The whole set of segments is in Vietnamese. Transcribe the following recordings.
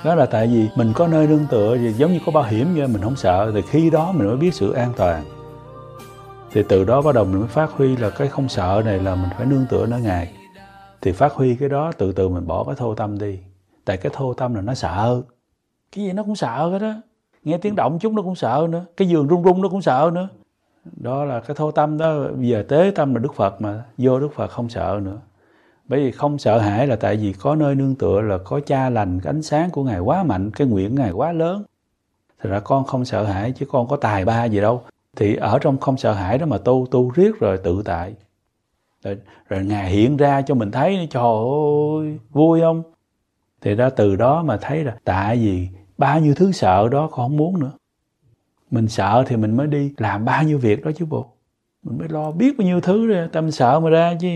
Đó là tại vì mình có nơi nương tựa, giống như có bảo hiểm vậy, mình không sợ, thì khi đó mình mới biết sự an toàn. Thì từ đó bắt đầu mình mới phát huy là cái không sợ này là mình phải nương tựa nơi Ngài. Thì phát huy cái đó, từ từ mình bỏ cái thô tâm đi. Tại cái thô tâm là nó sợ. Cái gì nó cũng sợ hết đó. Nghe tiếng động chút nó cũng sợ nữa. Cái giường rung rung nó cũng sợ nữa. Đó là cái thô tâm đó. Bây giờ tế tâm là Đức Phật mà. Vô Đức Phật không sợ nữa. Bởi vì không sợ hãi là tại vì có nơi nương tựa, là có cha lành, cái ánh sáng của Ngài quá mạnh, cái nguyện Ngài quá lớn. Thật ra con không sợ hãi, chứ con có tài ba gì đâu. Thì ở trong không sợ hãi đó mà tu riết rồi tự tại. Rồi Ngài hiện ra cho mình thấy, trời ơi, vui không? Thì đó, từ đó mà thấy là tại vì bao nhiêu thứ sợ đó con không muốn nữa. Mình sợ thì mình mới đi làm bao nhiêu việc đó chứ bộ. Mình mới lo biết bao nhiêu thứ rồi, tâm sợ mà ra chứ.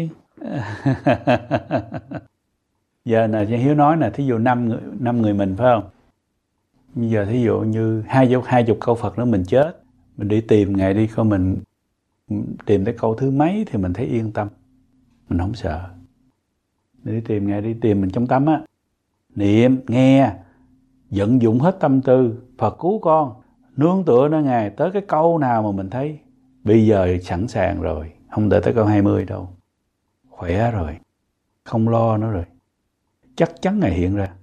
Giờ nè, Hiếu nói nè, thí dụ 5 người mình phải không? Bây giờ thí dụ như 20 câu Phật nữa mình chết, mình đi tìm Ngài đi, coi mình tìm tới câu thứ mấy thì mình thấy yên tâm, mình không sợ. Mình đi tìm Ngài, đi tìm mình trong tâm á, niệm, nghe, vận dụng hết tâm tư, Phật cứu con, nương tựa nơi Ngài, tới cái câu nào mà mình thấy bây giờ sẵn sàng rồi, không đợi tới câu 20 đâu, khỏe rồi, không lo nữa rồi, chắc chắn Ngài hiện ra.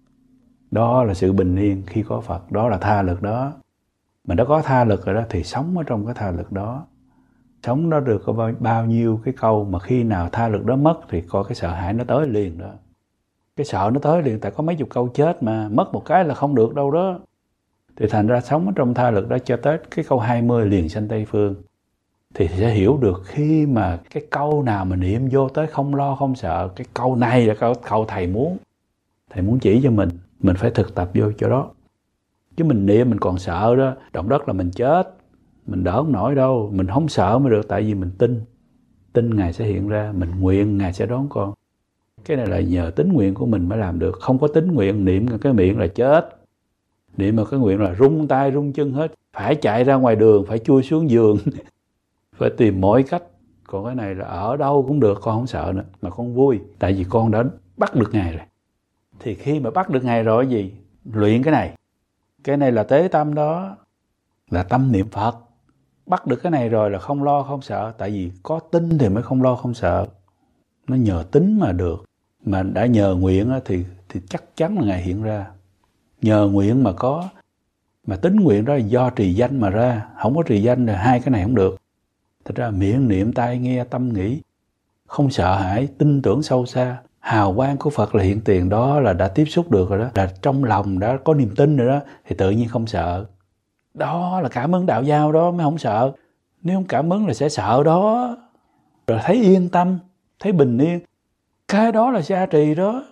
Đó là sự bình yên khi có Phật, đó là tha lực đó. Mình đã có tha lực rồi đó thì sống ở trong cái tha lực đó. Sống đó được có bao nhiêu cái câu mà khi nào tha lực đó mất thì coi cái sợ hãi nó tới liền đó. Cái sợ nó tới liền, tại có mấy chục câu chết mà, mất một cái là không được đâu đó. Thì thành ra sống ở trong tha lực đó cho tới cái câu 20 liền sanh Tây Phương. Thì sẽ hiểu được khi mà cái câu nào mà niệm vô tới không lo không sợ, cái câu này là câu Thầy muốn. Thầy muốn chỉ cho mình phải thực tập vô chỗ đó. Chứ mình niệm mình còn sợ đó, động đất là mình chết, mình đỡ không nổi đâu. Mình không sợ mới được, tại vì mình tin Ngài sẽ hiện ra, mình nguyện Ngài sẽ đón con. Cái này là nhờ tín nguyện của mình mới làm được. Không có tín nguyện, niệm cái miệng là chết. Niệm mà cái nguyện là rung tay rung chân hết, phải chạy ra ngoài đường, phải chui xuống giường, phải tìm mọi cách. Còn cái này là ở đâu cũng được, con không sợ nữa, mà con vui, tại vì con đã bắt được Ngài rồi. Thì khi mà bắt được Ngài rồi gì? Luyện cái này là tế tâm đó, là tâm niệm Phật. Bắt được cái này rồi là không lo không sợ, tại vì có tin thì mới không lo không sợ. Nó nhờ tính mà được, mà đã nhờ nguyện thì chắc chắn là Ngài hiện ra. Nhờ nguyện mà có, mà tính nguyện đó là do trì danh mà ra, không có trì danh thì hai cái này không được. Thật ra miệng niệm, tai nghe, tâm nghĩ, không sợ hãi, tin tưởng sâu xa, hào quang của Phật là hiện tiền, đó là đã tiếp xúc được rồi đó, là trong lòng đã có niềm tin rồi đó, thì tự nhiên không sợ. Đó là cảm ứng đạo giao đó mới không sợ. Nếu không cảm ứng là sẽ sợ đó. Rồi thấy yên tâm, thấy bình yên, cái đó là gia trì đó.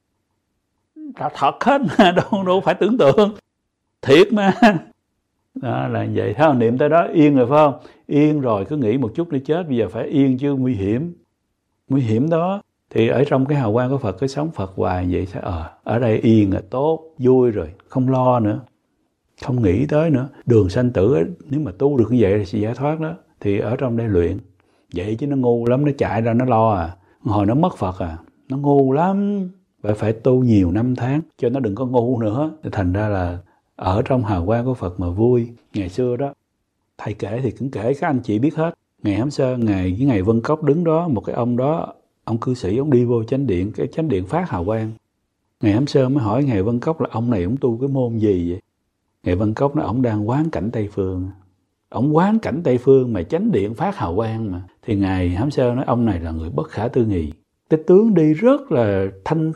Thật hết mà, đâu phải tưởng tượng, thiệt mà. Đó là vậy. Thấy không? Niệm tới đó yên rồi phải không? Yên rồi cứ nghĩ một chút để chết, bây giờ phải yên chứ nguy hiểm đó. Thì ở trong cái hào quang của Phật, cái sống Phật hoài vậy sẽ ở đây yên là tốt, vui rồi, không lo nữa, không nghĩ tới nữa. Đường sanh tử ấy, nếu mà tu được như vậy thì sẽ giải thoát đó. Thì ở trong đây luyện vậy chứ nó ngu lắm, nó chạy ra nó lo hồi nó mất Phật nó ngu lắm. Phải tu nhiều năm tháng cho nó đừng có ngu nữa. Thành ra là ở trong hào quang của Phật mà vui. Ngày xưa đó thầy kể thì cũng kể các anh chị biết hết. Ngày Hám Sơn, ngày Vân Cốc đứng đó, một cái ông đó, ông cư sĩ, ông đi vô chánh điện, cái chánh điện phát hào quang. Ngày Hám Sơn mới hỏi ngày Vân Cốc là ông này ông tu cái môn gì vậy? Ngày Vân Cốc nói ông đang quán cảnh Tây Phương. Ông quán cảnh Tây Phương mà chánh điện phát hào quang mà. Thì ngài Hám Sơn nói ông này là người bất khả tư nghị. Cái tướng đi rất là thanh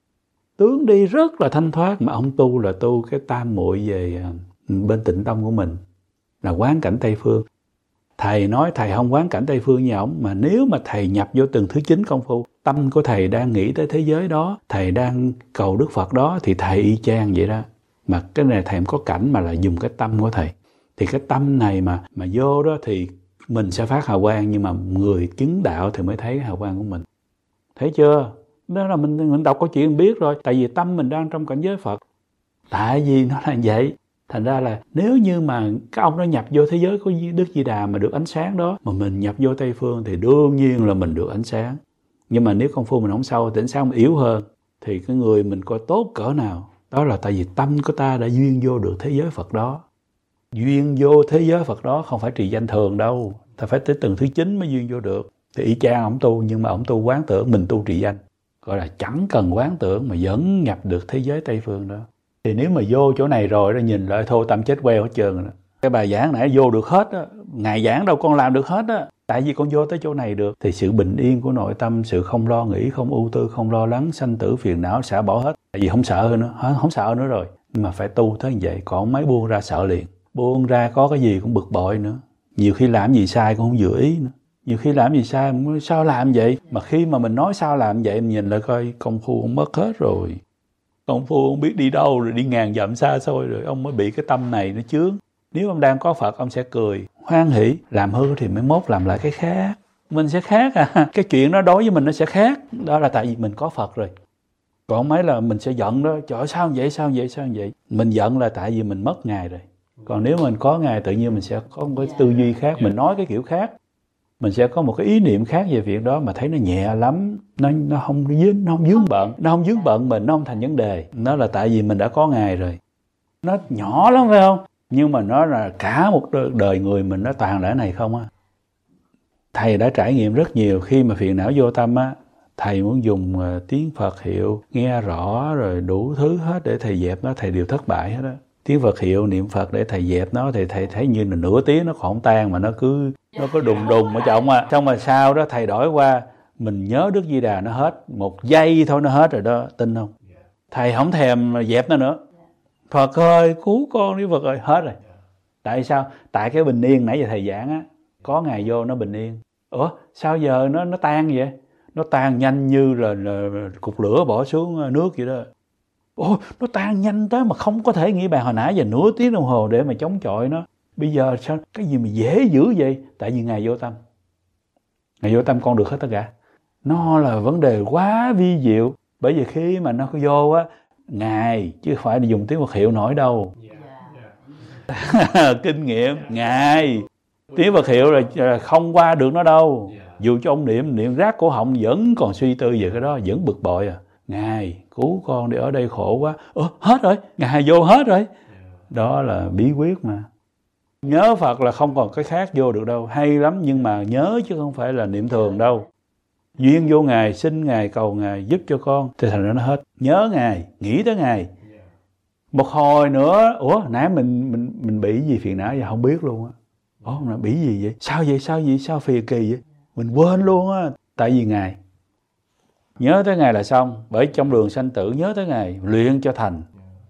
thoát, mà ông tu là tu cái tam muội về bên Tịnh Tông của mình, là quán cảnh Tây Phương. Thầy nói thầy không quán cảnh Tây Phương như ổng, mà nếu mà thầy nhập vô từng thứ 9 công phu, tâm của thầy đang nghĩ tới thế giới đó, thầy đang cầu Đức Phật đó, thì thầy y chang vậy đó. Mà cái này thầy không có cảnh mà là dùng cái tâm của thầy. Thì cái tâm này mà vô đó thì mình sẽ phát hào quang, nhưng mà người chứng đạo thì mới thấy hào quang của mình. Thấy chưa? Đó là mình đọc câu chuyện mình biết rồi. Tại vì tâm mình đang trong cảnh giới Phật. Tại vì nó là vậy. Thành ra là nếu như mà các ông đó nhập vô thế giới của Đức Di Đà mà được ánh sáng đó, mà mình nhập vô Tây Phương thì đương nhiên là mình được ánh sáng. Nhưng mà nếu công phu mình không sâu thì ánh sáng mình yếu hơn, thì cái người mình coi tốt cỡ nào Đó là tại vì tâm của ta đã duyên vô được thế giới Phật đó. Duyên vô thế giới Phật đó không phải trì danh thường đâu. Ta phải tới tầng thứ 9 mới duyên vô được. Thì y chang ổng tu, nhưng mà ổng tu quán tưởng, mình tu trì danh. Gọi là chẳng cần quán tưởng mà vẫn nhập được thế giới Tây Phương đó. Thì nếu mà vô chỗ này rồi, đó nhìn lại thôi tâm chết queo hết trơn rồi đó. Cái bài giảng nãy vô được hết á, Ngài giảng đâu con làm được hết á. Tại vì con vô tới chỗ này được. Thì sự bình yên của nội tâm, sự không lo nghĩ, không ưu tư, không lo lắng, sanh tử phiền não xả bỏ hết. Tại vì không sợ nữa, không sợ nữa rồi. Nhưng mà phải tu tới như vậy, còn mấy buông ra sợ liền. Buông ra có cái gì cũng bực bội nữa. Nhiều khi làm gì sai cũng không vừa ý nữa. Nhiều khi làm gì sai, sao làm vậy? Mà khi mà mình nói sao làm vậy, mình nhìn lại coi công phu ông mất hết rồi. Công phu ông biết đi đâu rồi, đi ngàn dặm xa xôi rồi, ông mới bị cái tâm này nó chướng. Nếu ông đang có Phật, ông sẽ cười, hoan hỷ, làm hư thì mới mốt làm lại cái khác. Mình sẽ khác à, cái chuyện đó đối với mình nó sẽ khác. Đó là tại vì mình có Phật rồi. Còn mấy là mình sẽ giận đó, trời ơi, sao vậy? Mình giận là tại vì mình mất Ngài rồi. Còn nếu mình có Ngài, tự nhiên mình sẽ có một cái tư duy khác, mình nói cái kiểu khác. Mình sẽ có một cái ý niệm khác về việc đó mà thấy nó nhẹ lắm, nó không vướng bận mình, nó không thành vấn đề. Nó là tại vì mình đã có Ngài rồi. Nó nhỏ lắm phải không? Nhưng mà nó là cả một đời người mình, nó toàn là cái này không á. Thầy đã trải nghiệm rất nhiều, khi mà phiền não vô tâm á, thầy muốn dùng tiếng Phật hiệu nghe rõ rồi đủ thứ hết để thầy dẹp nó, thầy đều thất bại hết á. Tiếng Phật hiệu niệm Phật để thầy dẹp nó thì thầy thấy như là nửa tiếng nó không tan mà nó có đùng ở trong á. Xong rồi sau đó thầy đổi qua mình nhớ Đức Di Đà nó hết, 1 giây thôi nó hết rồi đó, tin không? Thầy không thèm dẹp nó nữa. Phật ơi cứu con đi Phật ơi, hết rồi. Tại sao? Tại cái bình yên nãy giờ thầy giảng á, có Ngài vô nó bình yên. Ủa sao giờ nó tan vậy? Nó tan nhanh như là cục lửa bỏ xuống nước vậy đó. Ôi, nó tan nhanh tới mà không có thể nghĩ bàn hồi nãy giờ nửa tiếng đồng hồ để mà chống chọi nó. Bây giờ sao cái gì mà dễ dữ vậy? Tại vì Ngài vô tâm. Ngài vô tâm con được hết tất cả. Nó là vấn đề quá vi diệu. Bởi vì khi mà nó vô á, Ngài chứ không phải là dùng tiếng Phật hiệu nổi đâu. Kinh nghiệm Ngài. Tiếng Phật hiệu là không qua được nó đâu. Dù cho ông niệm rát cổ họng vẫn còn suy tư về cái đó, vẫn bực bội à. Ngài cứu con đi, ở đây khổ quá. Hết rồi, Ngài vô hết rồi. Đó là bí quyết mà. Nhớ Phật là không còn cái khác vô được đâu. Hay lắm nhưng mà nhớ chứ không phải là niệm thường đâu. Duyên vô Ngài, xin Ngài, cầu Ngài giúp cho con, thì thành ra nó hết. Nhớ Ngài, nghĩ tới Ngài. Một hồi nữa, nãy mình bị gì phiền não vậy không biết luôn á. Nó bị gì vậy? Sao phiền kỳ vậy? Mình quên luôn á. Tại vì Ngài. Nhớ tới Ngài là xong. Bởi trong đường sanh tử nhớ tới Ngài, luyện cho thành.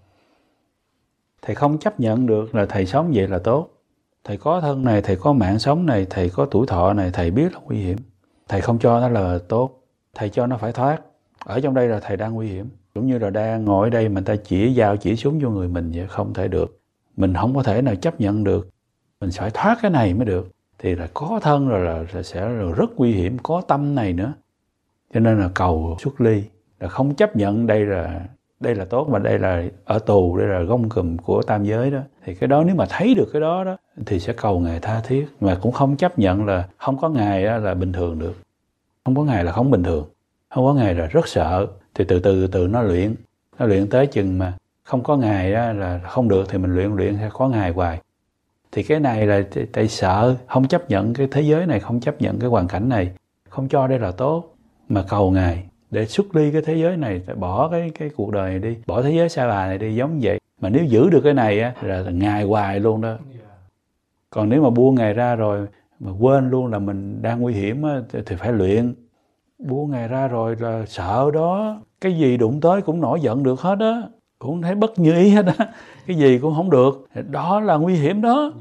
Thầy không chấp nhận được là thầy sống vậy là tốt. Thầy có thân này, thầy có mạng sống này, thầy có tuổi thọ này, thầy biết là nguy hiểm. Thầy không cho nó là tốt. Thầy cho nó phải thoát. Ở trong đây là thầy đang nguy hiểm. Cũng như là đang ngồi ở đây mà ta chỉ dao chỉ súng vô người mình vậy, không thể được. Mình không có thể nào chấp nhận được. Mình phải thoát cái này mới được. Thì là có thân rồi là sẽ là rất nguy hiểm, có tâm này nữa. Cho nên là cầu xuất ly, là không chấp nhận đây là tốt mà đây là ở tù, đây là gông cùm của tam giới đó. Thì cái đó nếu mà thấy được cái đó thì sẽ cầu Ngài tha thiết, mà cũng không chấp nhận là không có Ngài là bình thường được. Không có Ngài là không bình thường, không có Ngài là rất sợ. Thì từ từ nó luyện tới chừng mà không có Ngài là không được thì mình luyện sẽ có Ngài hoài. Thì cái này là tại sợ, không chấp nhận cái thế giới này, không chấp nhận cái hoàn cảnh này, không cho đây là tốt, mà cầu Ngài để xuất ly cái thế giới này, bỏ cái cuộc đời này đi, bỏ thế giới sa bà này đi, giống vậy. Mà nếu giữ được cái này là Ngài hoài luôn đó. Còn nếu mà buông Ngài ra rồi mà quên luôn là mình đang nguy hiểm thì phải luyện. Buông Ngài ra rồi là sợ đó, cái gì đụng tới cũng nổi giận được hết á, cũng thấy bất như ý hết á, cái gì cũng không được, đó là nguy hiểm đó.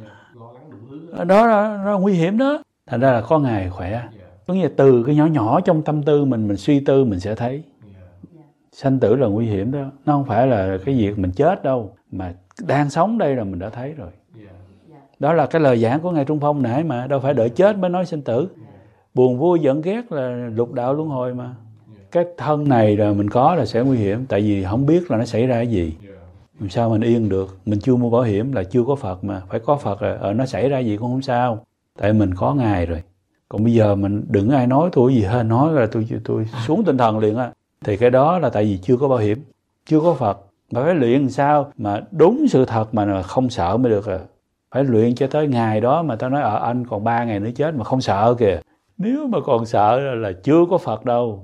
Đó là nguy hiểm đó. Thành ra là có Ngài khỏe. Có nghĩa là từ cái nhỏ nhỏ trong tâm tư mình suy tư mình sẽ thấy. Sanh tử là nguy hiểm đó. Nó không phải là cái việc mình chết đâu, mà đang sống đây là mình đã thấy rồi. Đó là cái lời giảng của Ngài Trung Phong nãy mà, đâu phải đợi chết mới nói sanh tử. Buồn vui giận ghét là lục đạo luân hồi mà. Cái thân này là mình có là sẽ nguy hiểm, tại vì không biết là nó xảy ra cái gì. Làm sao mình yên được? Mình chưa mua bảo hiểm là chưa có Phật mà, phải có Phật rồi, nó xảy ra gì cũng không sao. Tại mình có Ngài rồi. Còn bây giờ mình đừng ai nói tôi gì hết, nói là tôi xuống tinh thần liền á. Thì cái đó là tại vì chưa có bảo hiểm, chưa có Phật. Mà phải luyện làm sao mà đúng sự thật mà không sợ mới được. Phải luyện cho tới ngày đó mà tao nói anh còn 3 ngày nữa chết mà không sợ kìa. Nếu mà còn sợ là chưa có Phật đâu.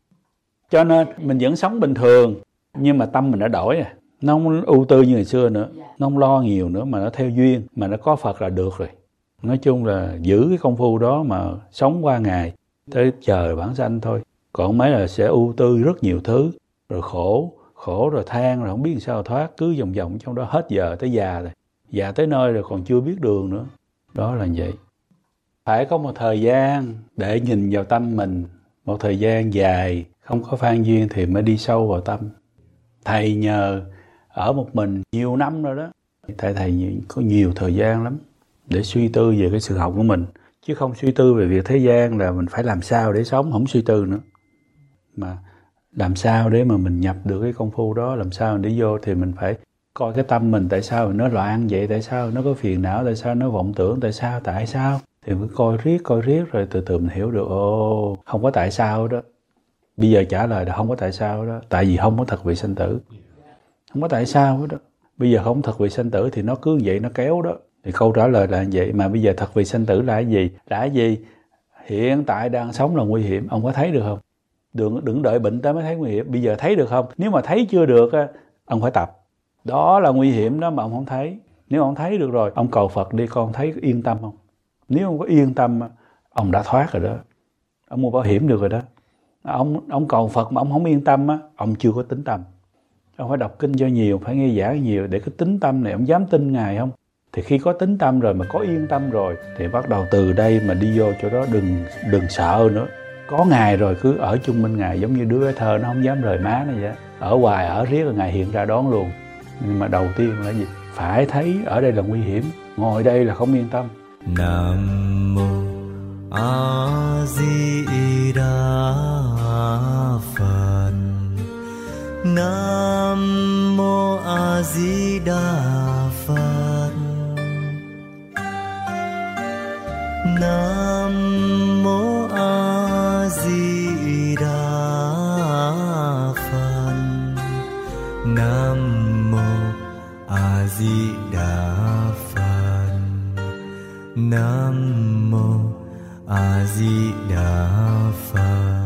Cho nên mình vẫn sống bình thường, nhưng mà tâm mình đã đổi rồi. Nó không ưu tư như ngày xưa nữa, nó không lo nhiều nữa, mà nó theo duyên, mà nó có Phật là được rồi. Nói chung là giữ cái công phu đó mà sống qua ngày, tới chờ bản sanh thôi. Còn mấy là sẽ ưu tư rất nhiều thứ, rồi khổ rồi than, rồi không biết sao thoát, cứ vòng vòng trong đó hết giờ tới già rồi. Già tới nơi rồi còn chưa biết đường nữa. Đó là vậy. Phải có một thời gian để nhìn vào tâm mình, một thời gian dài, không có phan duyên thì mới đi sâu vào tâm. Thầy nhờ ở một mình nhiều năm rồi đó. Thầy có nhiều thời gian lắm để suy tư về cái sự học của mình. Chứ không suy tư về việc thế gian là mình phải làm sao để sống, không suy tư nữa. Mà làm sao để mà mình nhập được cái công phu đó, làm sao để vô thì mình phải coi cái tâm mình tại sao nó loạn vậy, tại sao nó có phiền não, tại sao nó vọng tưởng, tại sao. Thì mới coi riết rồi từ từ mình hiểu được, không có tại sao đó. Bây giờ trả lời là không có tại sao đó, tại vì không có thật vị sanh tử. Không có tại sao đó. Bây giờ không thật vị sanh tử thì nó cứ vậy nó kéo đó. Thì câu trả lời là vậy, mà bây giờ thật vị sanh tử là cái gì? Là cái gì? Hiện tại đang sống là nguy hiểm, ông có thấy được không? Đừng đợi bệnh tới mới thấy nguy hiểm. Bây giờ thấy được không? Nếu mà thấy chưa được, ông phải tập. Đó là nguy hiểm đó mà ông không thấy. Nếu ông thấy được rồi, ông cầu Phật đi, con thấy yên tâm không? Nếu ông có yên tâm, ông đã thoát rồi đó. Ông mua bảo hiểm được rồi đó. Ông cầu Phật mà ông không yên tâm, ông chưa có tín tâm. Ông phải đọc kinh cho nhiều, phải nghe giảng nhiều để cái tín tâm này ông dám tin Ngài không? Thì khi có tín tâm rồi mà có yên tâm rồi thì bắt đầu từ đây mà đi vô chỗ đó đừng sợ nữa. Có Ngài rồi cứ ở chung bên Ngài, giống như đứa bé thơ nó không dám rời má nó vậy. Ở hoài ở riết rồi Ngài hiện ra đón luôn. Nhưng mà đầu tiên là gì? Phải thấy ở đây là nguy hiểm, ngồi đây là không yên tâm. Nam mô A Di Đà Phật. Nam mô A Di Đà Phật. Nam mô A Di Đà Phật. Nam mô A Di Đà Phật. Nam mô A Di Đà Phật.